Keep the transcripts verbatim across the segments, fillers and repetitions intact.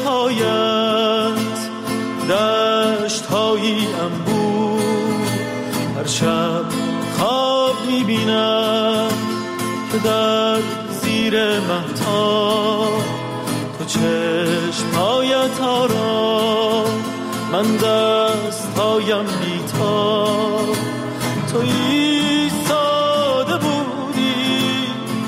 نهایت، دشت هایی انبوه. هر شب خواب میبینم که در زیر مهتاب تو چشمهایت آرام، من دستهایم بیتاب. تو ایستاده بودی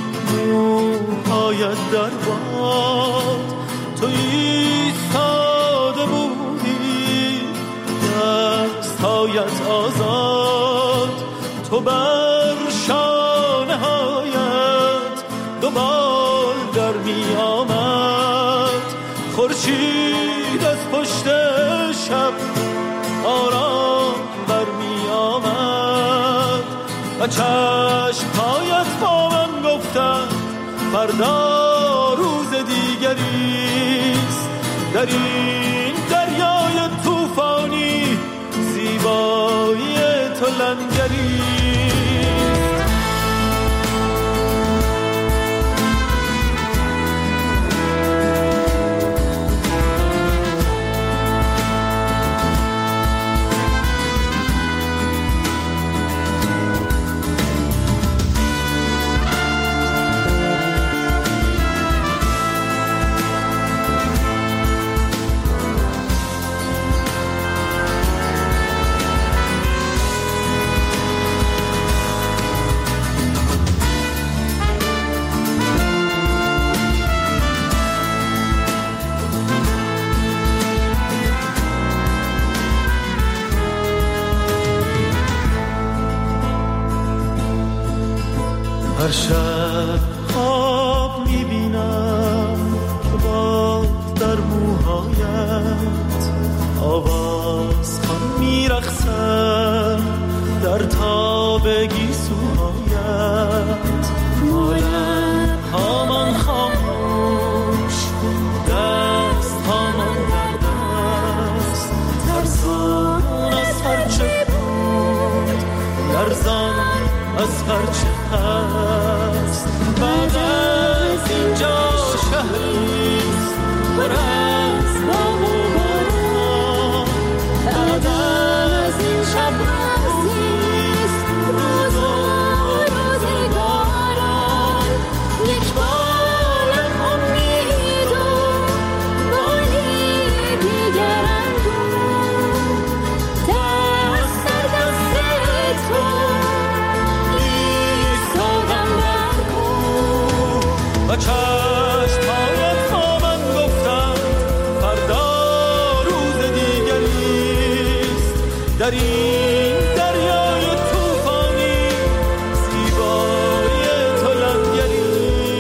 موهایت در باد، تو ایستاده بودی دستهایت آزاد. تو بر شانه هایت دوبال در می آمد، خورشید از پشت شب آرام بر می آمد و چشمهایت با من گفتند فردا روز دیگریست. در این دریای طوفانی زیبایی تو لنگریست. هر شب خواب میبینم که باد در موهایت، آواز خان میرخسم در تاب گیسوهایت. مالم هامان خاموش، دست هامان در دست، ترسان از هرچه بود، لرزان از هرچه هست. بعد از اینجا شهریست پر از بام و باران، بعد از این شب روزیست روز و روزگاران. یک بالم امید و بالی دیگر اندوه، دست در دست تو و چشمهایت با من گفتند فردا روز دیگریست. در این دریای طوفانی زیبایی تو لنگریست.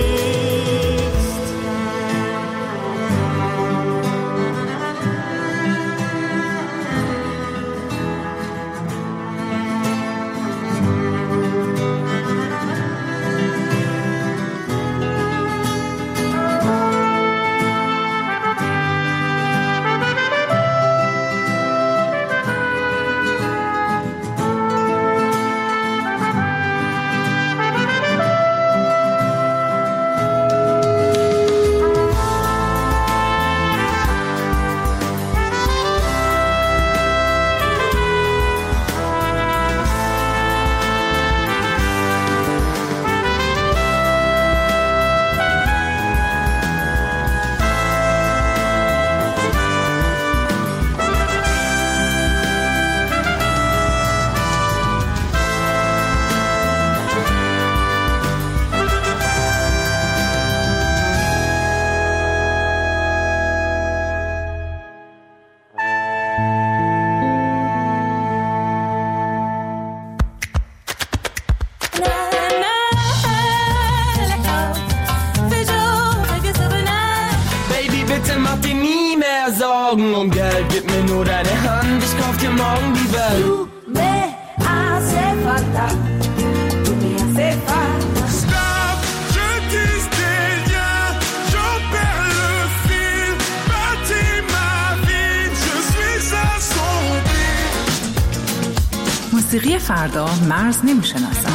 Um Geld, gib mir nur deine Hand, ich kauf dir morgen die Welt. Du me hace falta, tu me hace falta. Stop, je tisse des liens, j'en perds le fil. Bâtis ma vie, je suis assombri. موسیقی فردا مرز نمیشناسن.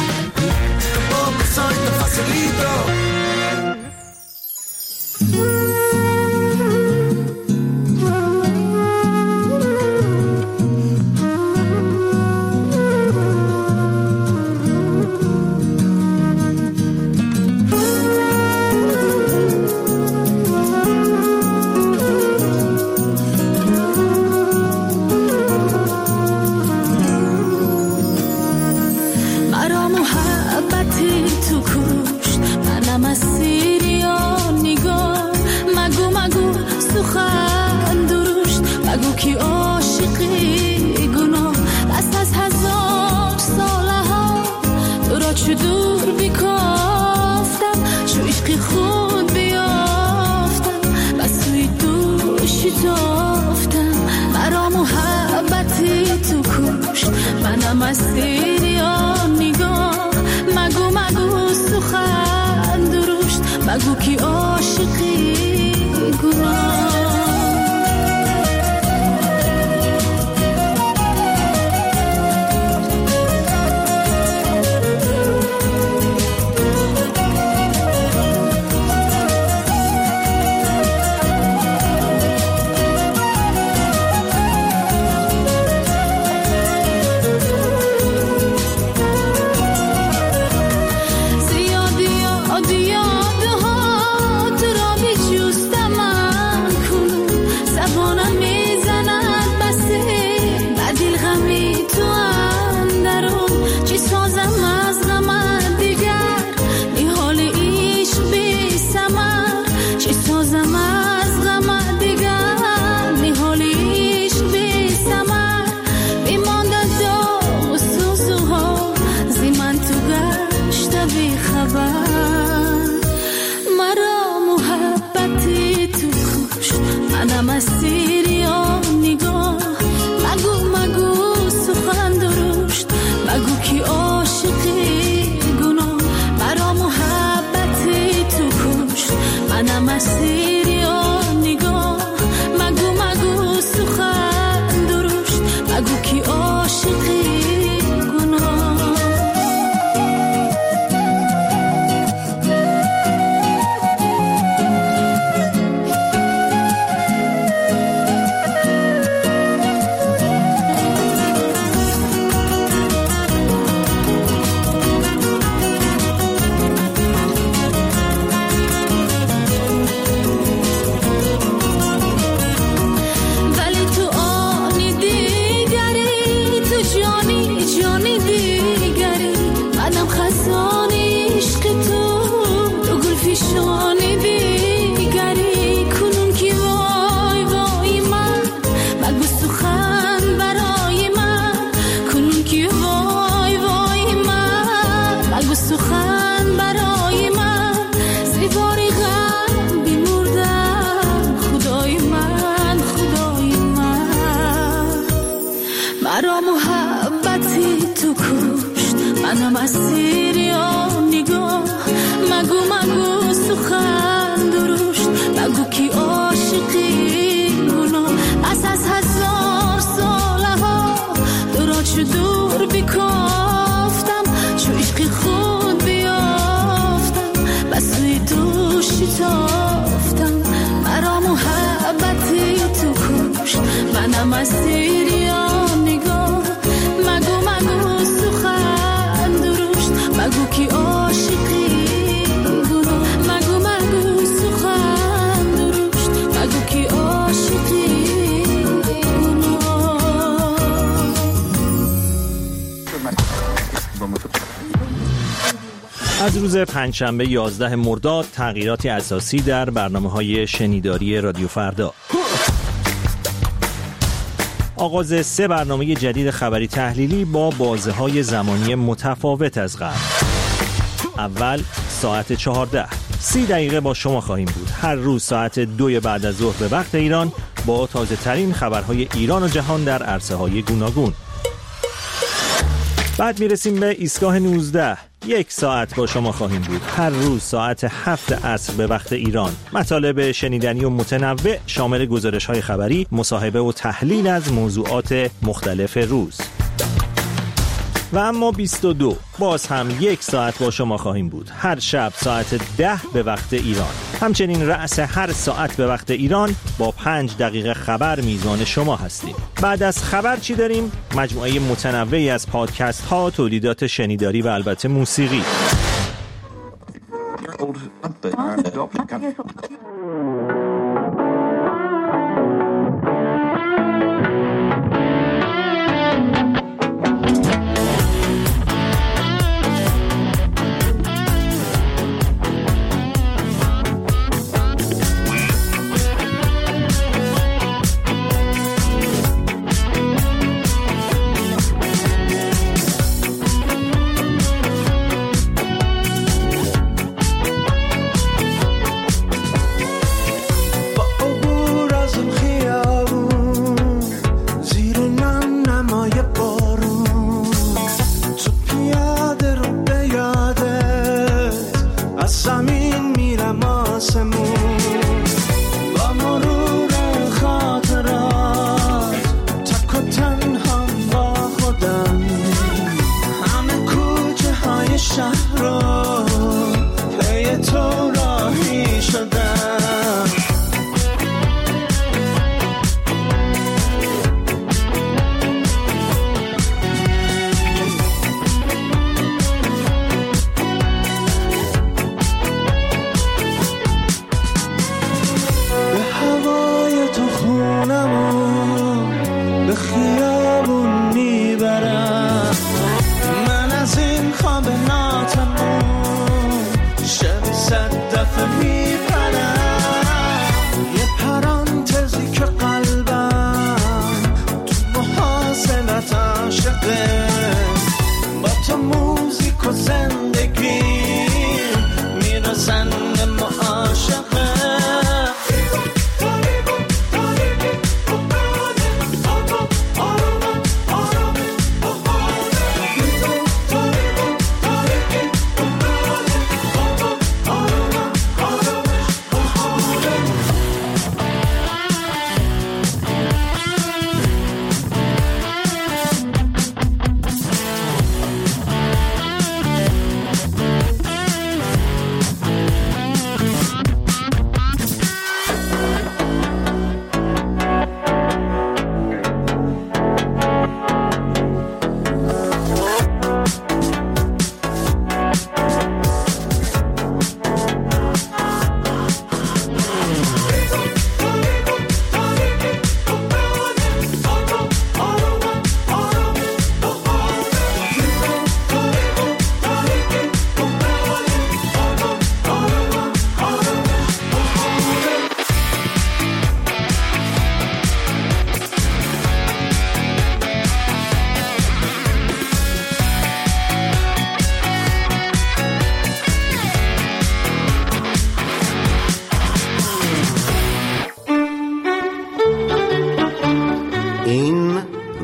شتافتم مرا محبتی تو کش منم اسیری آن نگاه مگو مگو سخن درشت مگو کی عاشقی گناه از روز پنجشنبه یازده مرداد تغییراتی اساسی در برنامه‌های شنیداری رادیو فردا. آغاز سه برنامه جدید خبری تحلیلی با بازه‌های زمانی متفاوت از قبل. اول ساعت چهارده، سی دقیقه با شما خواهیم بود. هر روز ساعت دو بعد از ظهر به وقت ایران با تازه ترین خبرهای ایران و جهان در عرصه‌های گوناگون. بعد میرسیم به ایستگاه نوزده. یک ساعت با شما خواهیم بود. هر روز ساعت هفت عصر به وقت ایران. مطالب شنیدنی و متنوع شامل گزارش‌های خبری، مصاحبه و تحلیل از موضوعات مختلف روز. و اما بیست و دو باز هم یک ساعت با شما خواهیم بود. هر شب ساعت ده به وقت ایران. همچنین رأس هر ساعت به وقت ایران با پنج دقیقه خبر میزان شما هستیم. بعد از خبر چی داریم؟ مجموعه متنوعی از پادکست ها، تولیدات شنیداری و البته موسیقی.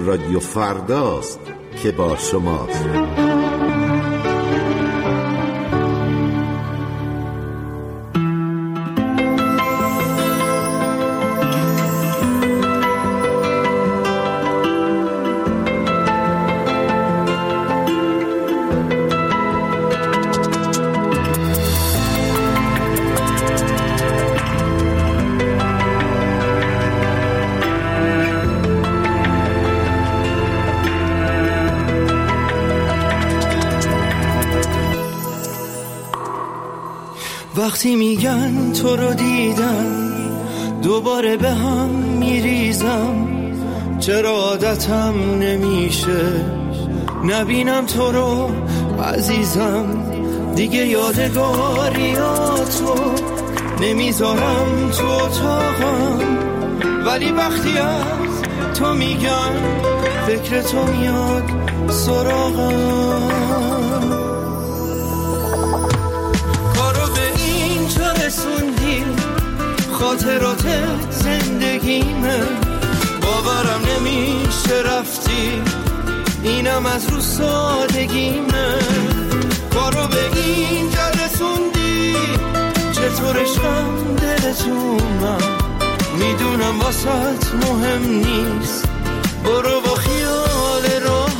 رادیو فرداست که با شماست. وقتی میگن تو رو دیدم دوباره به هم میریزم، چرا عادتم نمیشه نبینم تو رو عزیزم، دیگه یادگاریاتو نمیذارم تو اتاقم، ولی وقتی از تو میگن فکر تو میاد سراغم. رسوندی خاطرات زندگیمه، باورم نمیشه رفتی، اینم از رو سادگیمه، کارو به اینجا رسوندی، چطور عشقم دلتونم، میدونم واسط مهم نیست، برو با خیال راحت.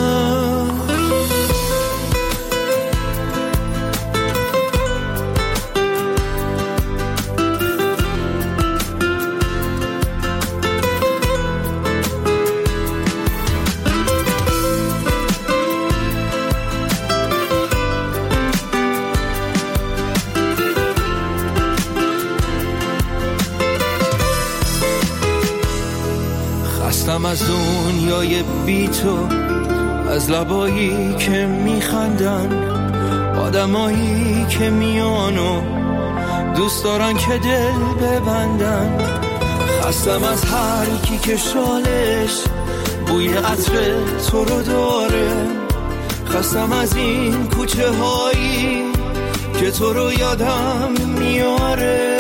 خستم از دنیای بی تو، از لبایی که میخندن، آدمایی که میانو دوست دارن که دل ببندن. خستم از هر کی که شالش بوی عطر تو رو داره، خستم از این کوچه هایی که تو رو یادم میاره،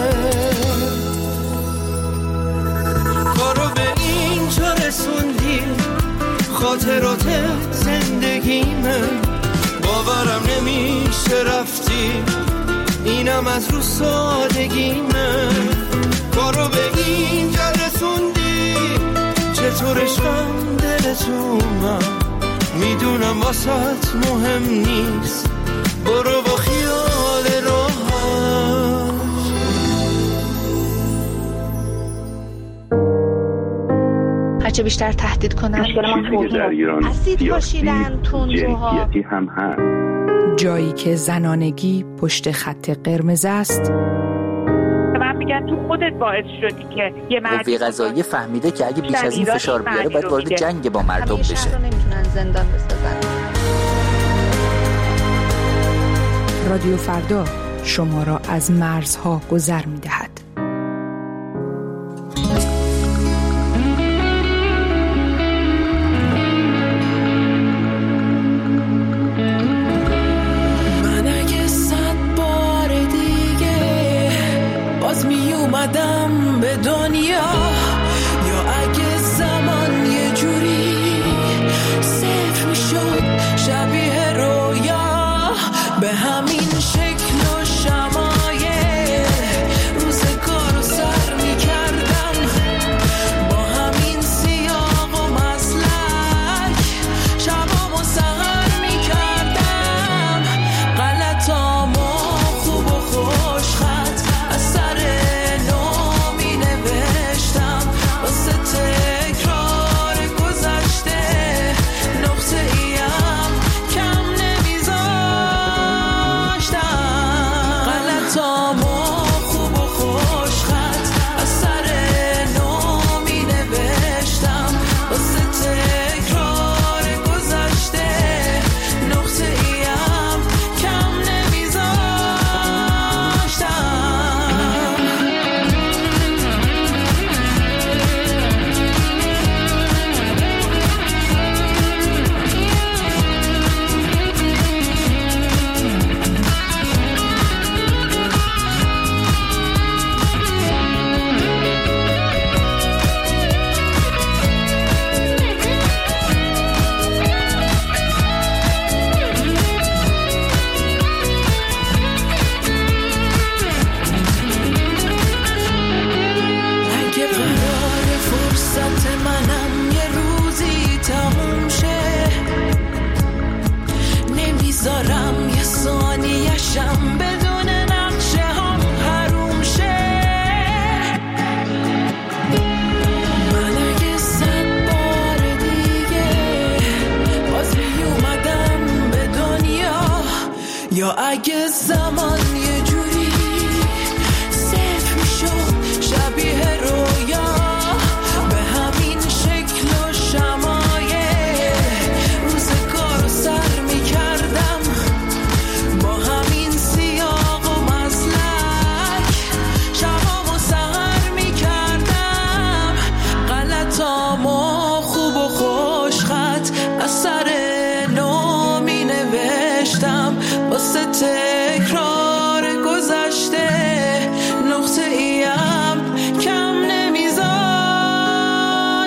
کارو به اینجا رسوندی خاطرات زندگیمه، باورم نمیشه رفتی، اینم از رو سادگیمه، کارو به اینجا رسوندی، چطور عشقم دلتونم، میدونم واسط مهم نیست، برو با خیال راحت. هرچه بیشتر تهدید کنن چیزی که در ایران سیاسی جنسیتی هم هست. جایی که زنانگی پشت خط قرمز است. من میگم تو خودت باعث شدی که یه مرد قوه قضاییه فهمیده که اگه بیش از این فشار بیاره باید وارد جنگ با مردم بشه. همیشه نمیتونن زندان بسازن. رادیو فردا شما را از مرزها گذر میدهد. اومدم به دنیا، یا اگه زمان یه جوری صفر میشد شبیه رویا، به همین شکل و شمایل روزگارو سر میکردم، با همین سیاق و مسلک شبامو سهر میکردم، غلطامو خوب و خوش خط از سر نو می نوشتم،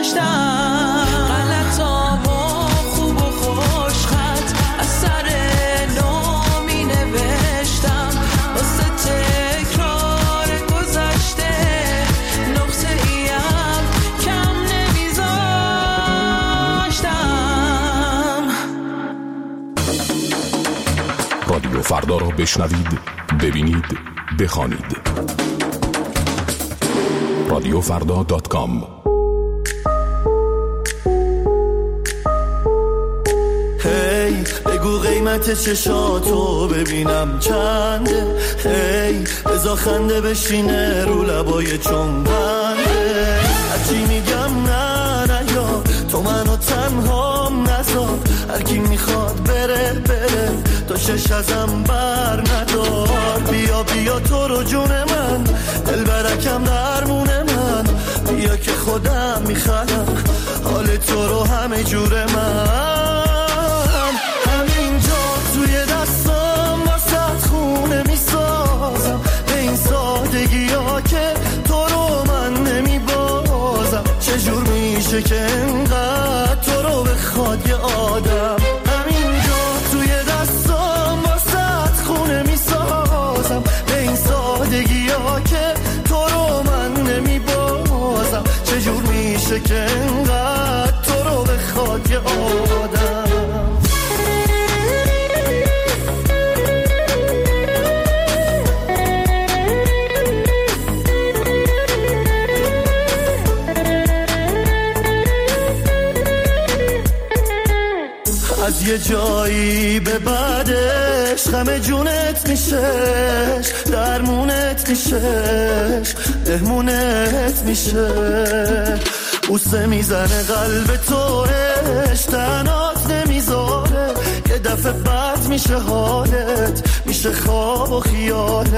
رادیو فردا را بشنوید، ببینید، بخوانید. رادیو فردا دات کام. هی بگو قیمت چشاتو ببینم چنده، هی بزا خنده بشینه رو لبای چون بنده. هرچی میگم نه نه یا تو منو تنها نذار، هر کی میخواد بره بره تو شش ازم بر ندار. بیا بیا تو رو جون من، دل برکم درمون من، بیا که خودم میخوام حال تو رو همه جور من. همینجا توی دستم واسه خونه میسازم، به این سادگی ها که تو رو من نمیبازم. چجور میشه که انقدر تو رو بخواد یه آدم. همینجا توی دستم واسه خونه میسازم، به این سادگی ها که تو رو من نمیبازم. چجور میشه که انقدر تو رو بخواد یه آدم. از یه جایی به بعدش غم جونت میشش، درمونت میشش، مهمونت میشه. بوسه میزنه قلب توش، تنات نمیذاره، یه دفعه بد میشه حالت، میشه خواب و خیالت.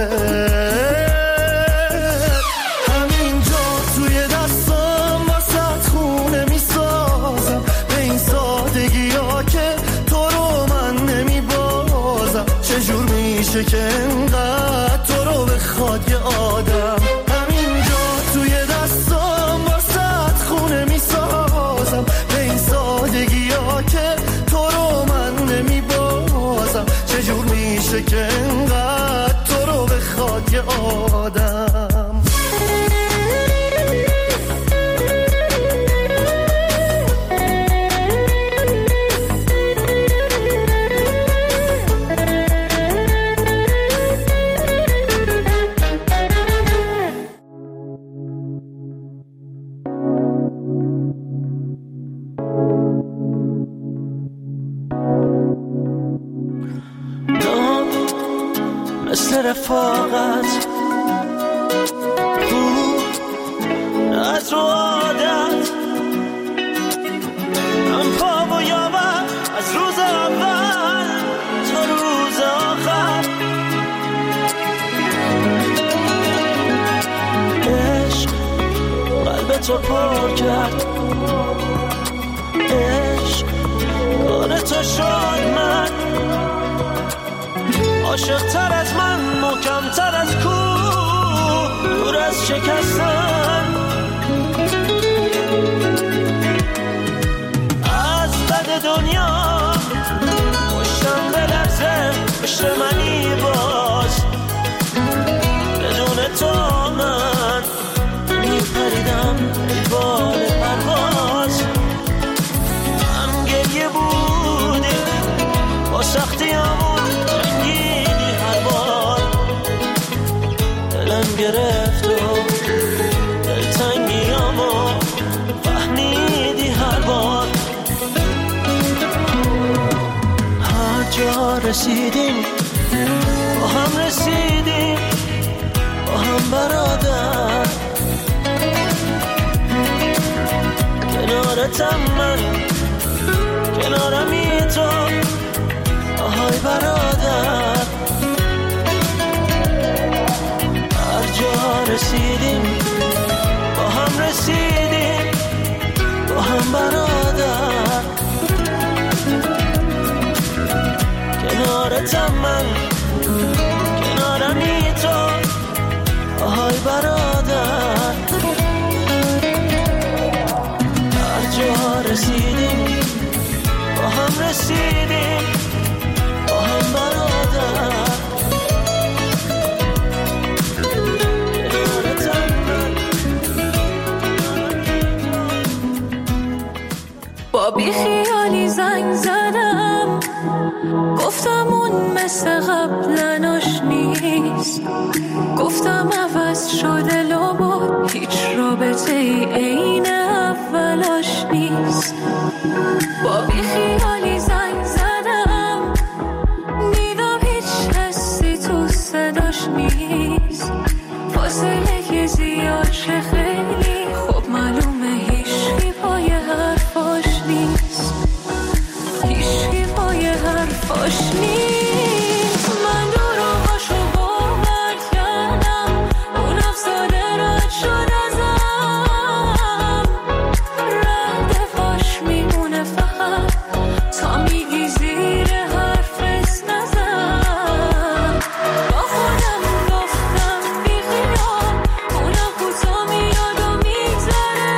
همینجا توی دستم واسه خونه میسازم، به این سادگی ها که تو رو من نمیبازم. چجور میشه که انقدر تو رو بخواد یه آدم. همینجا توی دستم واسه خونه میسازم، به این سادگی ها که تو رو من نمیبازم. چجور میشه که انقدر تو رو بخواد یه آدم. مثل رفاقت خوب از رو عادت، من پا و یابم از روز اول تا روز آخر. عشق قلب تو پر کرد، عشق کار تو شد من، عاشق تر از من، محکم تر از کوه، دور از شکستن. از بد دنیا پشتم بلرزه، پشت منی باز، بدون تو من میپریدم ای بال پرواز. هم گریه بودی با سختیامون، دلم گرفت و دلتنگیامو فهمیدی هر بار. هر جا رسیدیم با هم رسیدیم، با هم برادر. کنارتم من، کنارمی تو، آهای برادر. جا رسیدیم با هم رسیدیم، با هم برادر. کنارتم من، کنارمی تو، آهای برادر. رسیدیم با هم رسیدیم با هم برادر با بی خیالی زنگ زدم گفتم اون مثل قبل آشنیست گفتم عوض شده لابد هیچ رابطه ای عین اولاش نیست با بی خیالی زنگ زدم دیدم هیچ حسی تو صداش نیست فاصله که زیاد شه خیلی خب معلومه هیچی پای حرفاش نیست هیچی پای حرفاش نیست من دروغاشو باور کردم اون افساده رد شد ازم ردفاش میمونه فقط تا میگی زیر حرفت نزن با خودم گفتم بی خیال اونم کوتا میاد و میگذره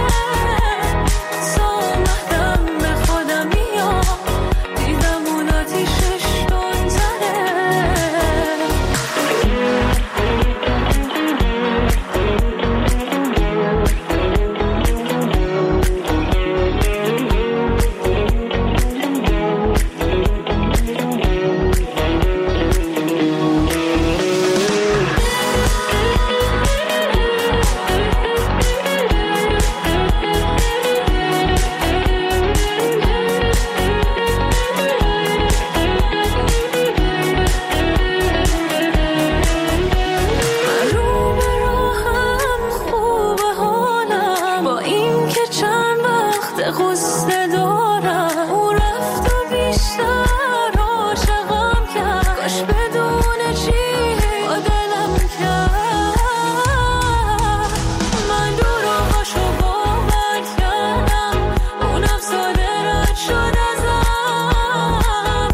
تا اومدم به خودم میاد دیدم اون آتیشش دون زده رو به راهم خوبه حالم با این که چند وقت غصه دارم او رفت و بیشتر عاشقم کرد کاش بدون چی با دلم کرد من دروغاشو باور کردم اون افساده رد شد ازم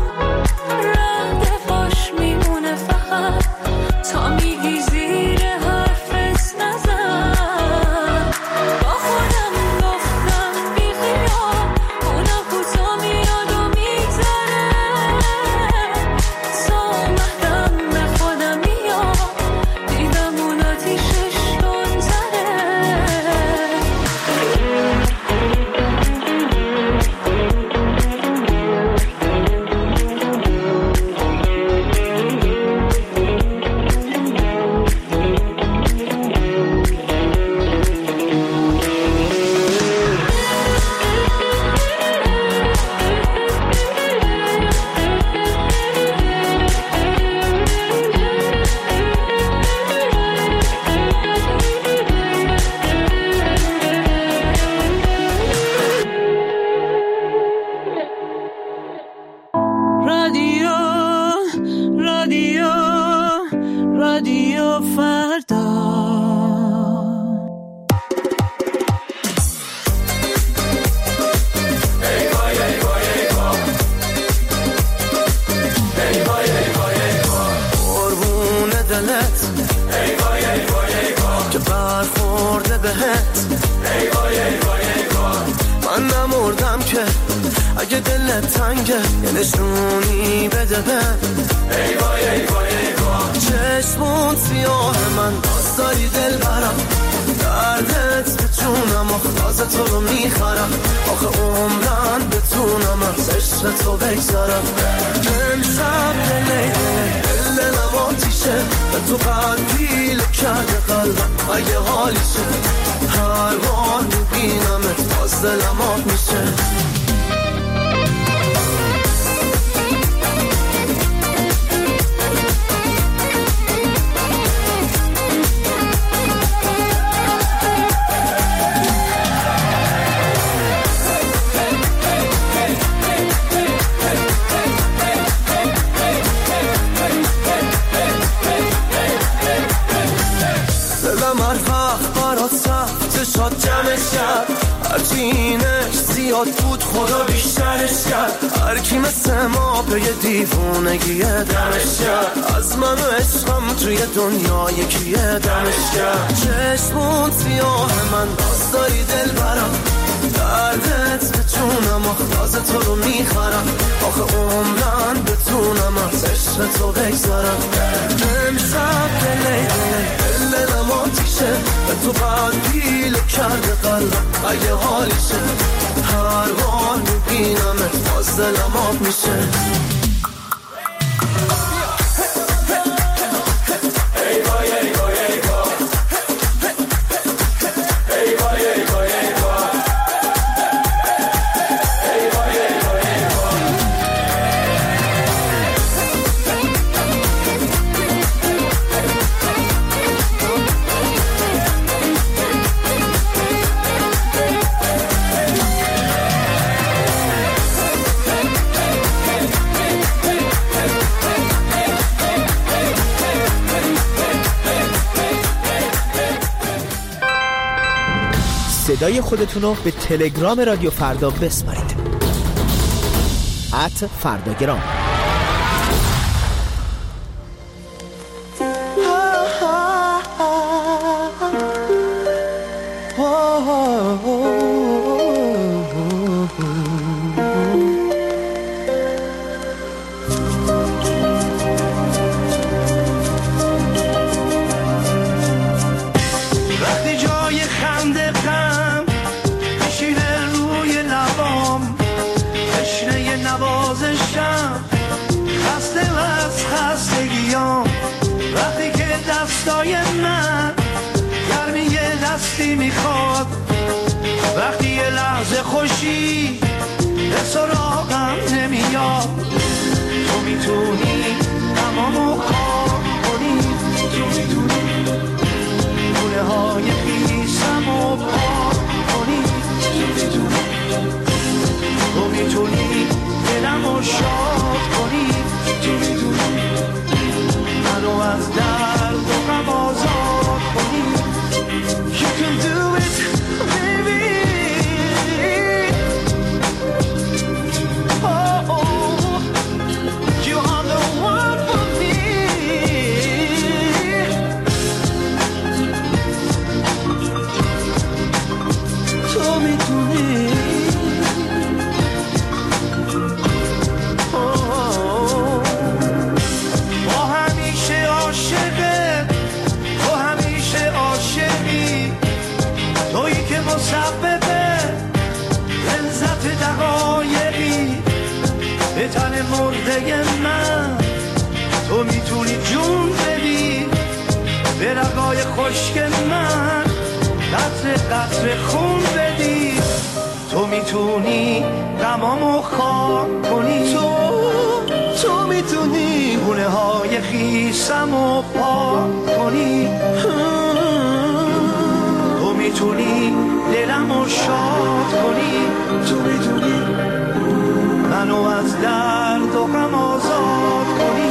ردفاش میمونه فقط تا میگی زیر حرفت نزن با خودم گفتم بی خیال اونم کوتا میاد و میگذره تا اومدم به خودم میاد دیدم اون آتیشش دون زده رادیو رادیو رادیو فردا قربون دلت ای وای ای وای ای وای که برخورده بهت ای وای ای وای ای وای من نمردم که اگه دلت تنگه یه نشونی بده به ای وای ای وای ای وای چشمون سیاه من باز داری دل برم دردت بتونم آخلاز تو رو میخرم آخه عمرن بتونم از عشق تو بگذارم امشب دلی دل دلم آتیشه به تو قلبی لکرده قلبم اگه حالیشه هر بار میبینمت باز دلم آب میشه شاد جمعش کرد هرچینش زیاد بود خدا بیشترش کرد هرکی مثل ما به یه دیوونگی دمش کرد از من و عشقم توی دنیا یکیه دمش کرد چشمون سیاه من باز داری دل برم دردت مختاز تو رو میخرم، آخه عمرن بتونم از عشق تو بگذارم. امشب دلی دلی دلم آتیشه، به تو بدیل کرده قلبم اگه حالیشه، هر بار میبینمت باز دلم آب میشه. صدای خودتون رو به تلگرام رادیو فردا بسپارید. ات فرداگرام. دستای من گرمی یه دستی میخواد، وقتی یه لحظه خوشی به سراغم نمیاد. تو میتونی تمامو خواب کنی، تو میتونی گونه های خیسمو پاک کنی، تو میتونی تو میتونی دلمو شاد کنی، تو میتونی منو از درد و غم آزاد کنی. You can do it, baby. Oh, oh, you are the one for me. تو میتونی مسببه لذت دقایقی به تن مرده من. تو میتونی جون بدی به رگای خشک من، قطره قطره خون بدی. تو میتونی غمامو خاک کنی، تو تو میتونی گونه های خیسمو پاک کنی، تو میتونی دلمو شاد کنی، تو میتونی منو از درد و غم آزاد کنی.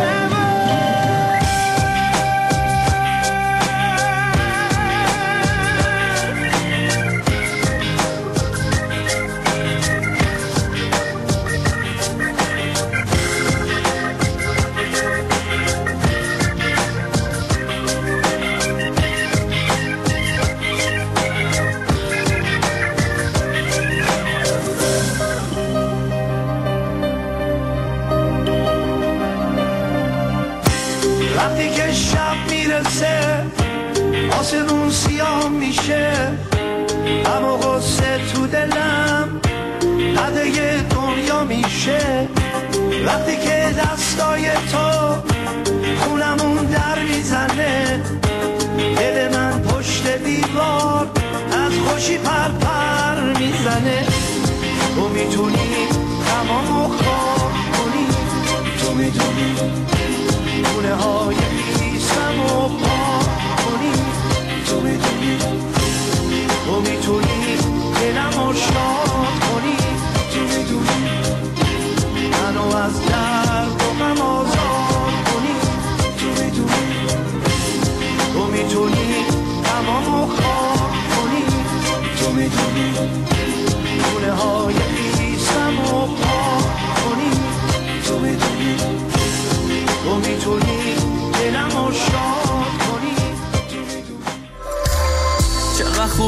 وقتی که شب میرسه آسمون سیاه میشه، اما غصه تو دلم هده دنیا میشه. وقتی که دستای تو خونمون در میزنه، دل من پشت دیوار از خوشی پر پر میزنه. تو میتونی تمامو خواب کنی، تو میتونی گونه های خیسمو پاک کنی، تو میتونی تو میتونی دلمو شاد کنی، تو میتونی منو از درد و غم آزاد کنی، تو میتونی تو میتونی تمامو خواب کنی، تو میتونی گونه های خیسمو پاک کنی، تو میتونی تو میتونی دلمو شاد کنی، تو میتونی. چقدر خوب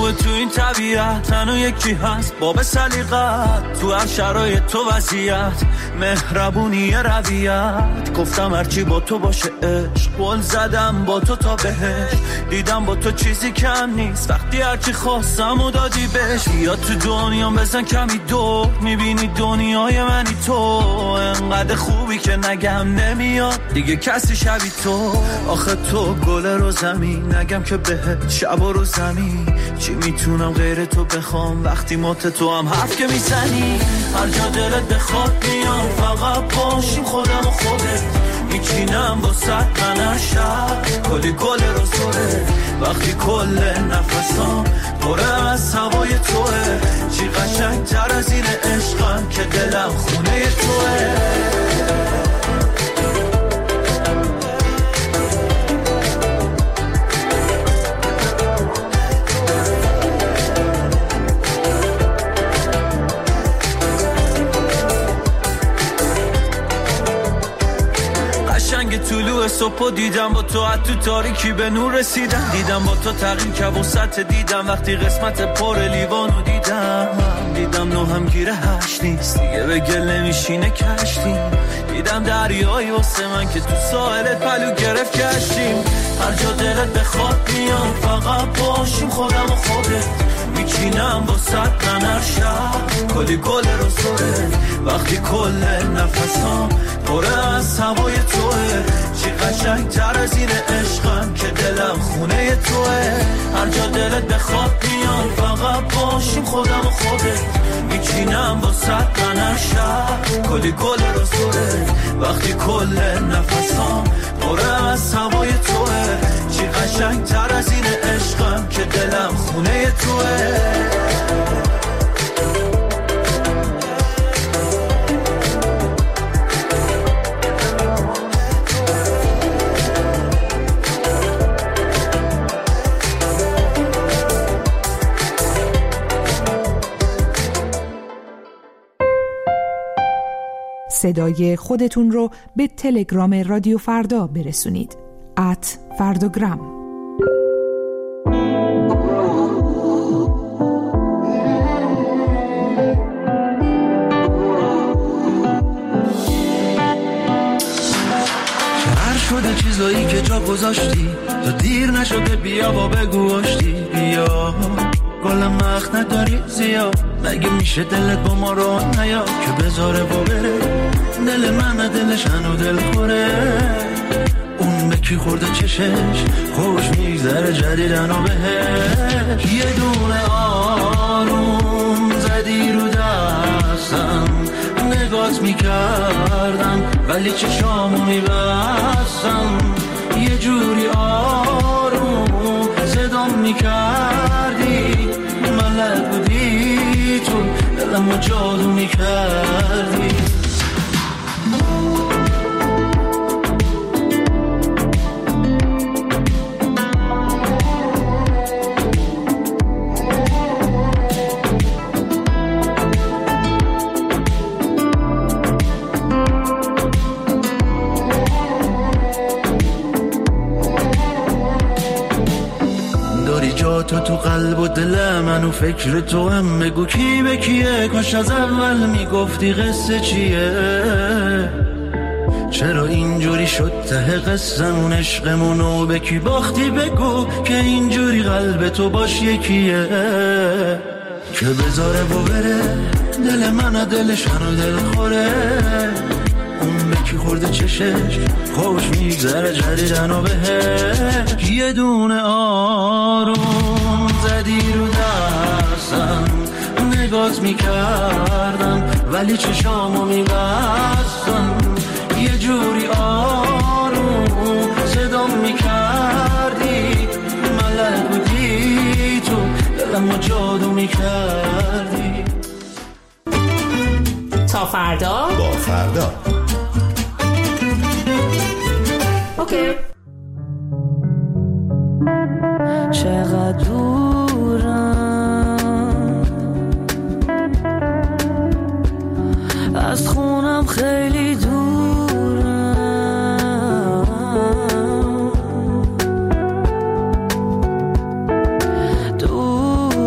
خوبه تو این طبیعت تنو یکی هست باب سلیقت تو هر شرایط تو وضعیت مهربونی رویت گفتم هرچی با تو باشه عشق قول زدم با تو تا بهش دیدم با تو چیزی کم نیست وقتی هرچی خواستم و دادی بهش یا تو دنیام بزن کمی دور میبینی دنیای منی تو انقدر خوبی که نگم نمیاد دیگه کسی شبی تو آخه تو گل رو زمین نگم که بهت شب و رو زمین چی میتونم غیر تو بخوام وقتی مت تو هم حرف که میزنی هر جا دلت بخواد میام فقط باشیم خودم و خودت میچینم با صد من شب کلی گل رو سره وقتی کل نفسام پره از هوای توه چی قشنگ تر از این عشقم که دلم خونه توه طلوع صبح دیدم با تو حد تو تاریکی به نور رسیدم دیدم با تو تغییر کبوست دیدم وقتی قسمت پر لیوانو دیدم دیدم نو هم گیره هشت نیست دیگه به گل نمیشینه کشتیم دیدم دریایی واسه من که تو ساحلت پلو گرفت کشتیم هر جا دلت بخواد میام فقط باشیم خودم و خودت میچینم با صد من شب کلی گل رو سره وقتی کل نفسام پره از هوای توه چی قشنگ تر از این عشقم که دلم خونه توه هر جا دلت بخواد میام فقط باشیم خودم و خودت میچینم با صد من شب کلی گل رو سره وقتی کل نفسام پره از هوای توه چی قشنگ تر از این عشقم که دلم خونه توه صدای خودتون رو به تلگرام رادیو فردا برسونید. ات فرداگرام. شهر شده چیزایی که جا گذاشتی تا دیر نشده بیا و بگو آشتی بیا گل مخ نداری زیاد مگه میشه دلت با ما رو نیا که بذاره با بره دل من دلش هنو دل خوره اون به کی خورده چشش خوش میگذره جدیدن و بهش یه دونه آروم زدی رو دستم نگات میکردم ولی چشامو میبستم یه جوری آروم صدام میکردی ملک بودی تو دلمو جادو میکردی تو تو قلب و دل من و فکر تو هم بگو کی به کیه کاش از اول میگفتی قصه چیه چرا اینجوری شد ته قصمون عشقمونو به کی باختی بگو که اینجوری قلب تو باش یکیه که بذاره و بره دل من دلش هنو دل خوره اون به کی خورده چشش خوش میگذره جدیدن و بهش یه دونه آروم زدی رو دستم نگات میکردم ولی چشامو میبستم یه جوری آروم صدام میکردی ملک بودی تو دلمو جادو میکردی تا فردا با فردا اوکی چقدر دورم از خونم خیلی دورم دورم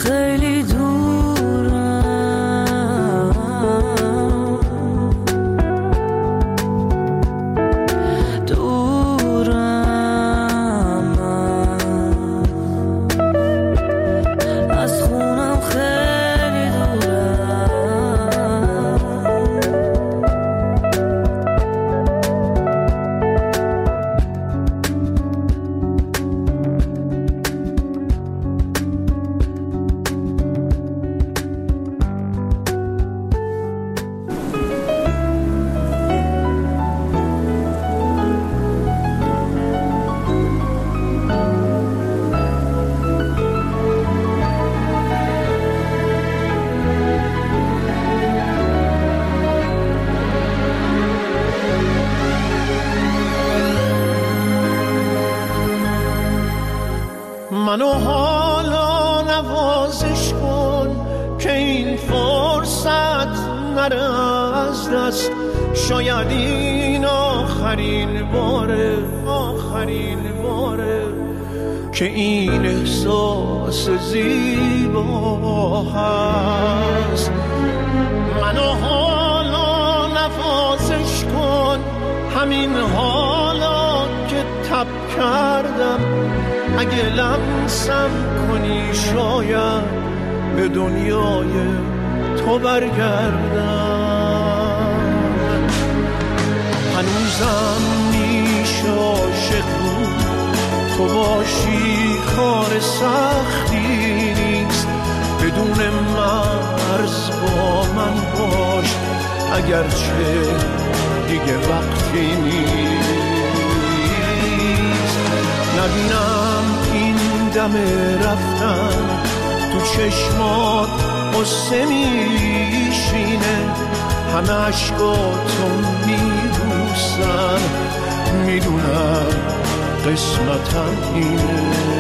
خیلی منو حالا نوازش کن که این فرصت نره از دست. شاید این آخرین باره، آخرین باره که این احساس زیبا هست. منو حالا نوازش کن، همین حالا که تب کردم. اگه لمسم کنی شاید به دنیای تو برگردم. هنوزم میشه عاشق بود، تو باشی کار سختی نیست. بدون مرز با من باش، اگرچه دیگه وقتی نیست. نبینم این دم رفتن تو چشمات قصه میشینه. همه عشقاتو میبوسن، میدونم قسمتم اینه.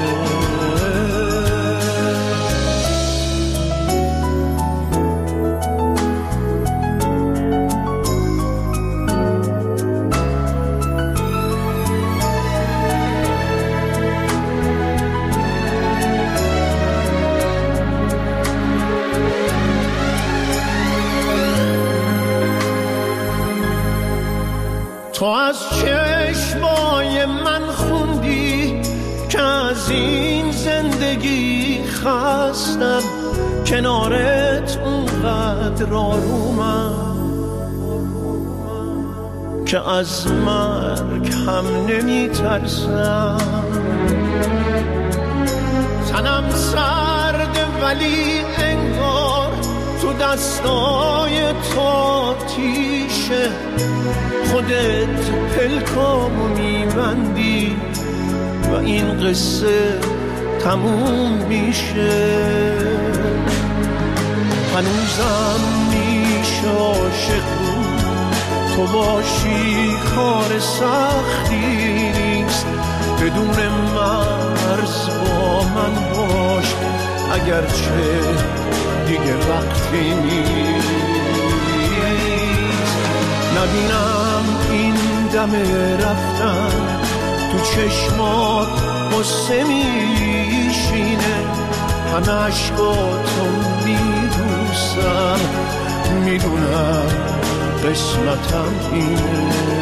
تو از چشمای من خوندی که از این زندگی خستم. کنارت اونقدر آرومم که از مرگ هم نمی ترسم. تنم سرده ولی انگار تو دستای تو تیشه. خودت پلکامو میبندی و این قصه تموم میشه. هنوزم میشه عاشق بود، تو باشی کار سختی نیست. بدون مرز با من باش، اگرچه دیگه وقتی نیست. نبینم این دم رفتن تو چشمات قصه میشینه. همه عشقاتو میبوسم، میدونم قسمتم اینه.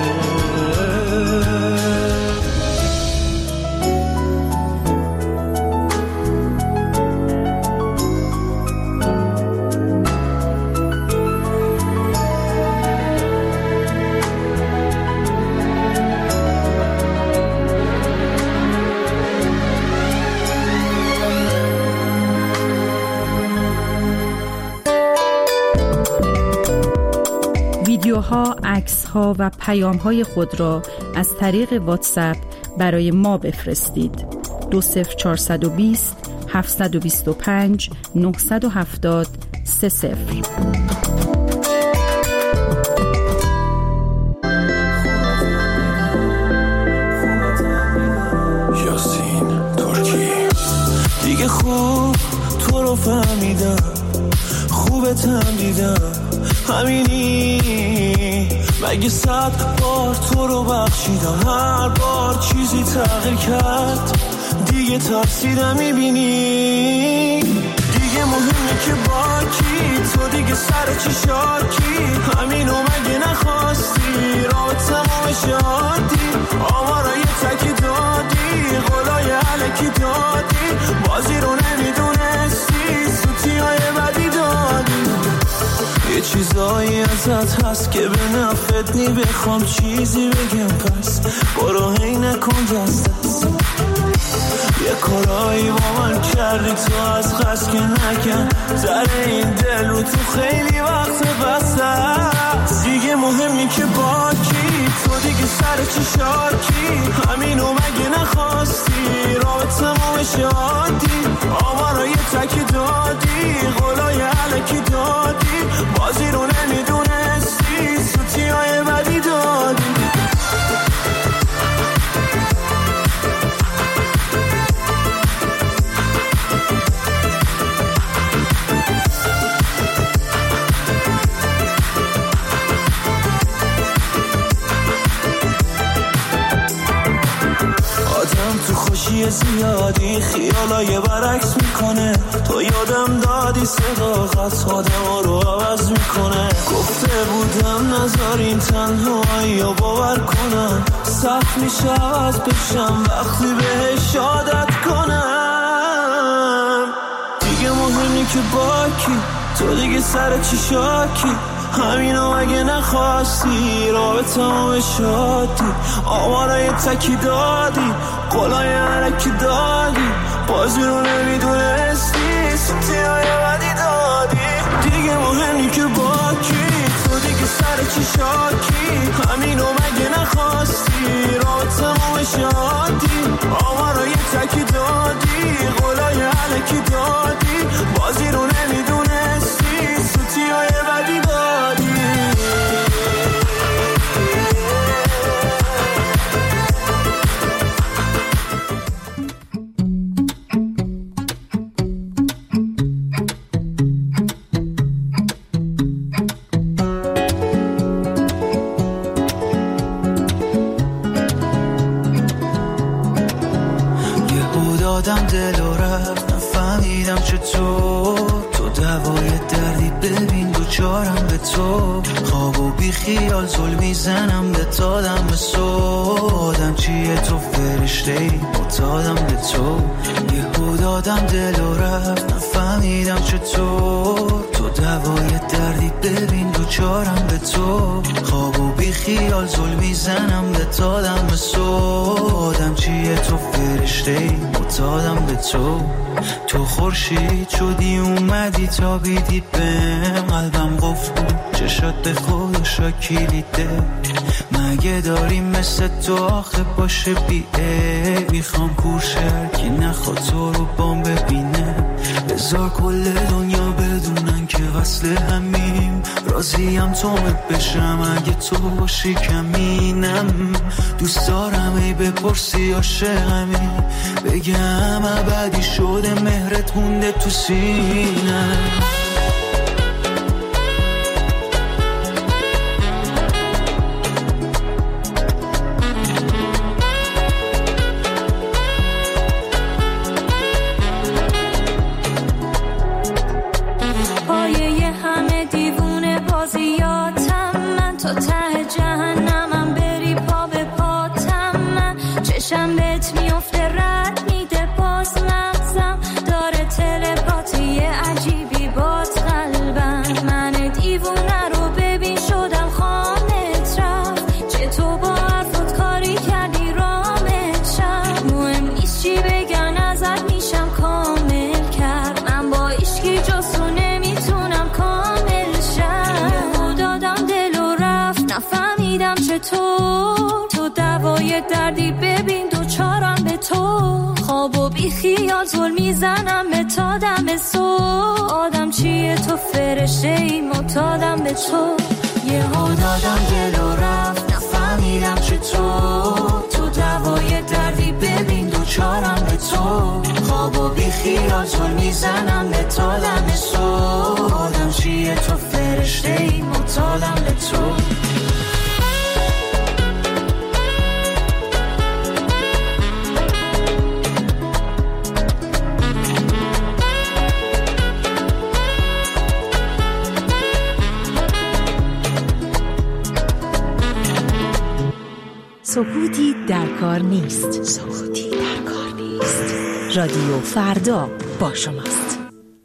ویدیوها، عکس‌ها و پیام‌های خود را از طریق واتساپ برای ما بفرستید. دو صفر چهارصد و بیست هفتصد و بیست و پنج نهصد و هفتاد سه صفر. یاسین ترکی. دیگه خوب تو رو فهمیدم، خوبتم دیدم، همینی. مگه صد بار تو رو بخشیدم، هر بار چیزی تغییر کرد. دیگه ترسیدم، میبینی دیگه دیگه مهمه که با کی، تو دیگه سر چی شاکی، همینو مگه نخواستی رابطه ما بشه عادی، آوارای تکی دادی قولای علکی دادی، بازی رو نمیدونستی سوتی های بدی دادی. یه چیزایی ازت هست که به نفت نی، بخوام چیزی بگم پس برو هی نکن دست دست. یه کارایی با من کردی تو از قصد که نکن، در این دل رو تو خیلی وقت بسته است. دیگه مهمی که با کی، تو دیگه سر چی شاکی، همینو مگه نخواستی رابطه ما بشه عادی، آوارای تکی دادی قولای علکی دادی، بازی رو نمیدونستی سوتی های بدی دادی. تو خوشی زیادی خیالای برعکس میکنه، تو یادم دادی صداقت آدم رو عوض میکنه. گفته بودم نذارین تنهایی رو باور کنم، سخت میشه عوض بشم وقتی بهش عادت کنم. دیگه مهمی که با کی، تو دیگه سر چی شاکی، همینو اگه نخواستی رابطه ما بشه عادی، آوارای تکی دادی قولای علکی دادی، بازی رو نمیدونستی سوتی های بدی دادی. دیگه مهمی که با کی، تو دیگه سر چی شاکی، همینو مگه نخواستی رابطه ما بشه عادی، آوارای تکی دادی قولای علکی دادی، بازی رو نمیدونستی سوتی های بدی دادی. دادم دل و رفت نفهمیدم چطور، تو دوای دردی ببین دوچارم به تو، خواب و بی خیال زل میزنم به تادم به سودم چیه تو فرشته معتادم به تو. یهو دادم دل و رفت نفهمیدم چطور، تو دوای دردی ببین دوچارم به تو، خواب و بی خیال زل میزنم به تادم به سودم چیه تو فرشته معتادم به تو. تو خورشید شدی اومدی تا بیدی بهم، قلبم قفل بود چشات به خودشا کلیده، مگه داریم مثل تو آخه باشه بیه، میخوام کورشر که نخواد تو رو بام ببینه، بذار کل دنیا بدونن که وصل همیم، راضیم تومت بشم اگه تو باشی کمینم، دوست دارم ای بپرسی عاشقمی، بگم ابدی شده مهرت مونده تو سینه. دردی ببین دوچارم به تو، خواب و بی خیال زل میزنم به تا دم صبح، آدم چیه تو فرشته ای معتادم به تو. یهو دادم دل و رفت نفهمیدم چطور، تو دوای دردی ببین دوچارم به تو، خواب و بی خیال زل میزنم به تا دم صبح، آدم چیه تو فرشته ای معتادم به تو. سکوتی در کار نیست. سکوتی در کار نیست. رادیو فردا با شماست.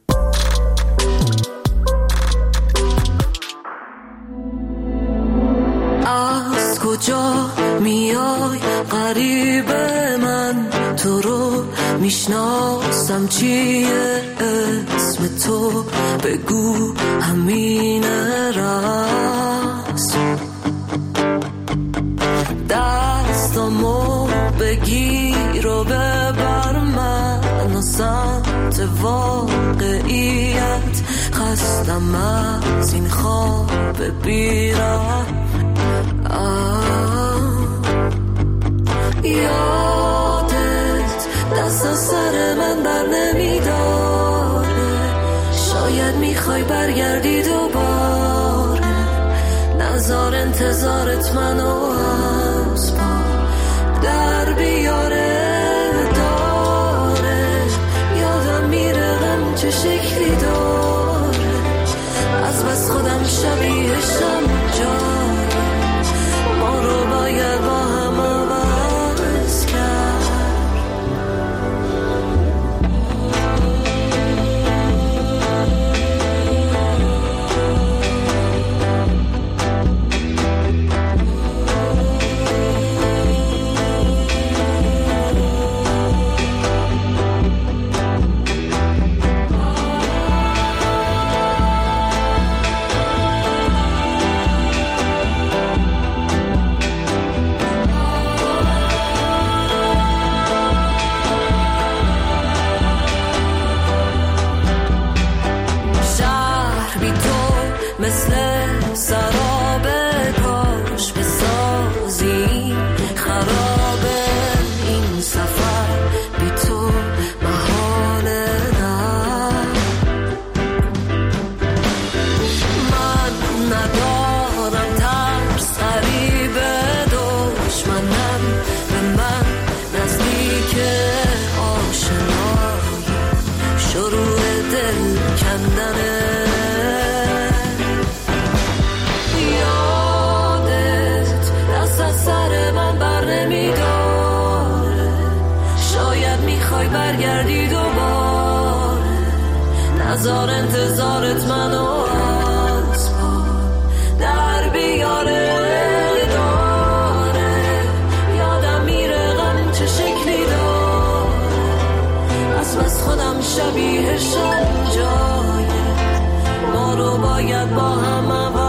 از کجا میای غریب من، تو رو میشناسم چیه اسم تو، بگو همینه راست. دستامو بگیر و ببر من و سمت واقعیت، خستم از این خواب بیرم. یادت دست از سر من بر نمیداره، شاید میخوای برگردی دوباره، نظر انتظارت منو از پا در بیاره. داره یادم میره غم چه شکلی داره، از بس خودم شبیهشم جاره، ما رو باید با هم عوض کرد. نظر انتظارت منو از پا در بیاره. داره یادم میره غم چه شکلی داره، از بس خودم شبیهشم جایه، ما رو باید با هم عوض